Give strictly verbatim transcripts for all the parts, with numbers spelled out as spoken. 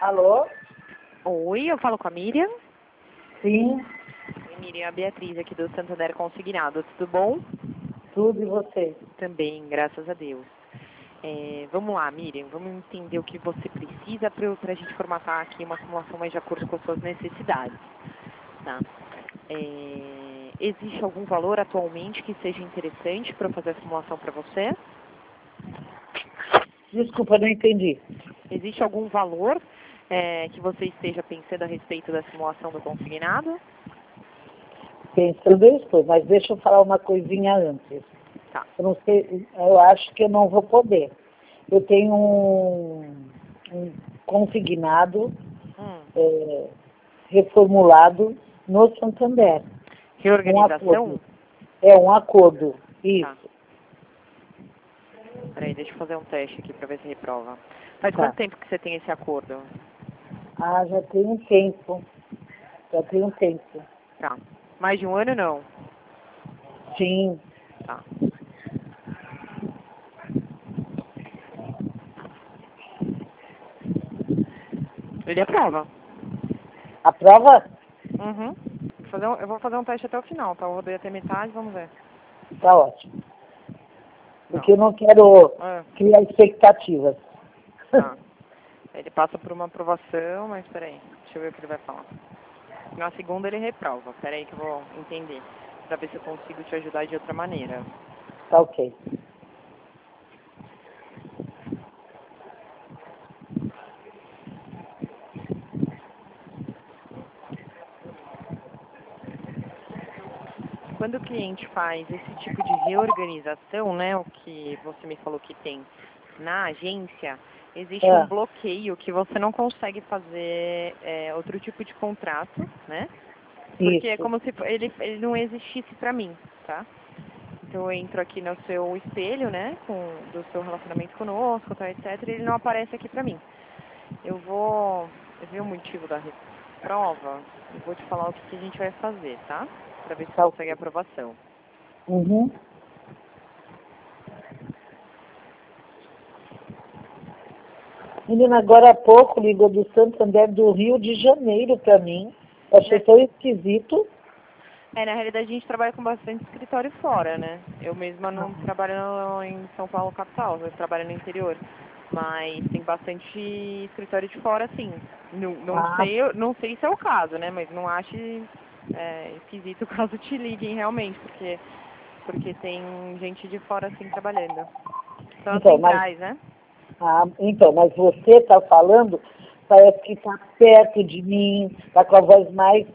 Alô? Oi, eu falo com a Miriam. Sim, Oi, Miriam, a Beatriz aqui do Santander Consignado. Tudo bom? tudo e você? Também, graças a Deus. É, vamos lá, Miriam, vamos entender o que você precisa para a gente formatar aqui uma simulação mais de acordo com as suas necessidades. Tá? É, existe algum valor atualmente que seja interessante para eu fazer a simulação para você? Desculpa, não entendi. Existe algum valor é, que você esteja pensando a respeito da simulação do consignado? Pensando eu estou, mas deixa eu falar uma coisinha antes. Tá. Eu não sei, eu acho que eu não vou poder. Eu tenho um, um consignado Hum. é, reformulado no Santander. Um Reorganização? acordo. É um acordo, isso. Tá. Peraí, deixa eu fazer um teste aqui para ver se reprova. Faz Tá. quanto tempo que você tem esse acordo? Ah, já tem um tempo. Já tem um tempo. Tá. Mais de um ano, não? Sim. Tá. Ele aprova. A prova Uhum. Vou fazer um- eu vou fazer um teste até o final, tá? Eu rodei até metade, vamos ver. tá ótimo. Não. Porque eu não quero Ah, criar expectativas. tá. Ele passa por uma aprovação, mas peraí. Deixa eu ver o que ele vai falar. Na segunda ele reprova. Peraí que eu vou entender. Pra ver se eu consigo te ajudar de outra maneira. Tá ok. Quando o cliente faz esse tipo de reorganização, né, o que você me falou que tem na agência, existe um Ah, bloqueio que você não consegue fazer é, outro tipo de contrato, né? Porque é isso. como se fo- ele, ele não existisse para mim, tá? Então eu entro aqui no seu espelho, né, com, do seu relacionamento conosco, tá, etcétera, e ele não aparece aqui para mim. Eu vou ver o motivo da prova e vou te falar o que, que a gente vai fazer, tá? Para ver se Tá consegue ok. aprovação. Uhum. Menina, agora há pouco ligou do Santander do Rio de Janeiro para mim. Eu achei Né? tão esquisito. É, na realidade a gente trabalha com bastante escritório fora, né? Eu mesma não Ah, trabalho no- em São Paulo capital, eu trabalho no interior. Mas tem bastante escritório de fora, sim. Não, não ah, sei, eu- não sei se é o caso, né? Mas não ache é, esquisito caso te liguem realmente, porque, porque tem gente de fora assim trabalhando. São as então, mas, centrais, né? ah, então, mas você está falando, parece que está perto de mim, está com a voz mais,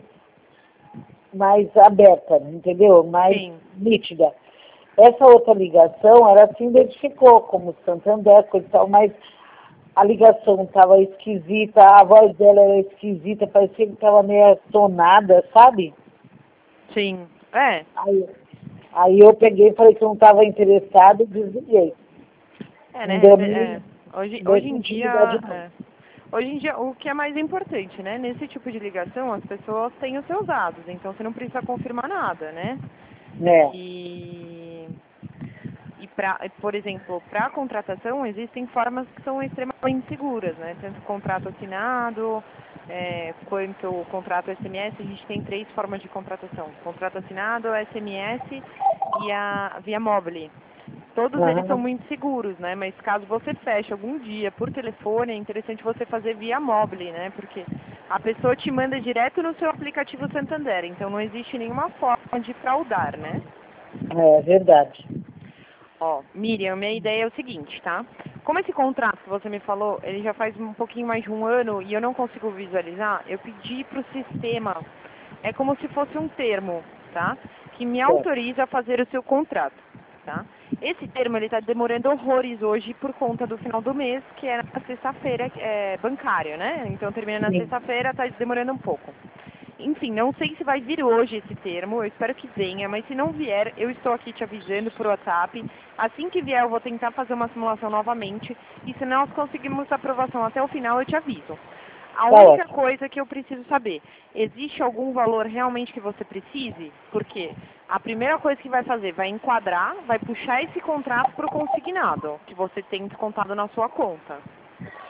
mais aberta, entendeu? Mais Sim. nítida. Essa outra ligação, ela se identificou como Santander, coisa e tal, mas a ligação estava esquisita, a voz dela era esquisita, parecia que estava meio atonada, sabe? Sim. É. Aí, aí eu peguei e falei que eu não estava interessada e desliguei. É, Não né? deu rece- é. nem, Hoje, nem hoje em continuidade dia, não. é. Hoje em dia, o que é mais importante, né? Nesse tipo de ligação, as pessoas têm os seus dados, então você não precisa confirmar nada, né? É, E, e pra, por exemplo, para a contratação, existem formas que são extremamente seguras, né? Tanto o contrato assinado, é, quanto o contrato S M S, a gente tem três formas de contratação. Contrato assinado, S M S e a via mobile. Todos eles são aham, muito seguros, né? Mas caso você feche algum dia por telefone, é interessante você fazer via mobile, né? Porque a pessoa te manda direto no seu aplicativo Santander, então não existe nenhuma forma de fraudar, né? é verdade. Ó, Miriam, minha ideia é o seguinte, tá? Como esse contrato que você me falou, ele já faz um pouquinho mais de um ano e eu não consigo visualizar, eu pedi para o sistema, é como se fosse um termo, tá? Que me Certo. autoriza a fazer o seu contrato, tá? Esse termo, ele está demorando horrores hoje por conta do final do mês, que é na sexta-feira é, bancária, né? Então termina na Sim, sexta-feira, está demorando um pouco. Enfim, não sei se vai vir hoje esse termo, eu espero que venha, mas se não vier, eu estou aqui te avisando por WhatsApp. Assim que vier, eu vou tentar fazer uma simulação novamente, e se nós conseguirmos aprovação até o final, eu te aviso. A tá única ótimo. coisa que eu preciso saber, existe algum valor realmente que você precise? Porque a primeira coisa que vai fazer, vai enquadrar, vai puxar esse contrato para o consignado, que você tem descontado na sua conta.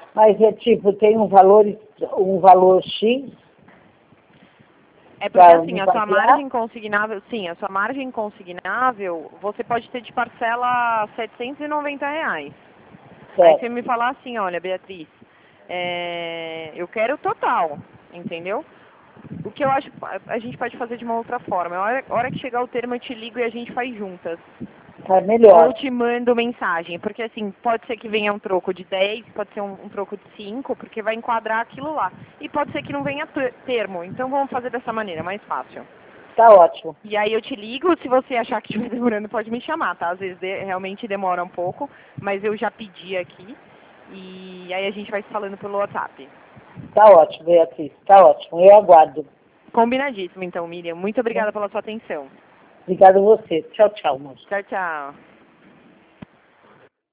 Mas é tipo, tem um valor, um valor X? É porque Pra assim, não a sua partilhar? margem consignável, sim, a sua margem consignável, você pode ter de parcela setecentos e noventa reais. Aí Certo. você me falar assim, olha, Beatriz, é, eu quero o total, entendeu? O que eu acho, a a gente pode fazer de uma outra forma. A hora, a hora que chegar o termo eu te ligo e a gente faz juntas. Tá Ou melhor. eu te mando mensagem, porque assim, pode ser que venha um troco de dez, pode ser um, um troco de cinco, porque vai enquadrar aquilo lá. E pode ser que não venha ter- termo, então vamos fazer dessa maneira, mais fácil. Tá ótimo. E aí eu te ligo, se você achar que estiver demorando, pode me chamar, tá? Às vezes de- realmente demora um pouco, mas eu já pedi aqui, e aí a gente vai se falando pelo WhatsApp. Tá ótimo, Beatriz. Tá ótimo. Eu aguardo. Combinadíssimo, então, Miriam. Muito obrigada pela sua atenção. Obrigada a você. Tchau, tchau, moço. Tchau, tchau.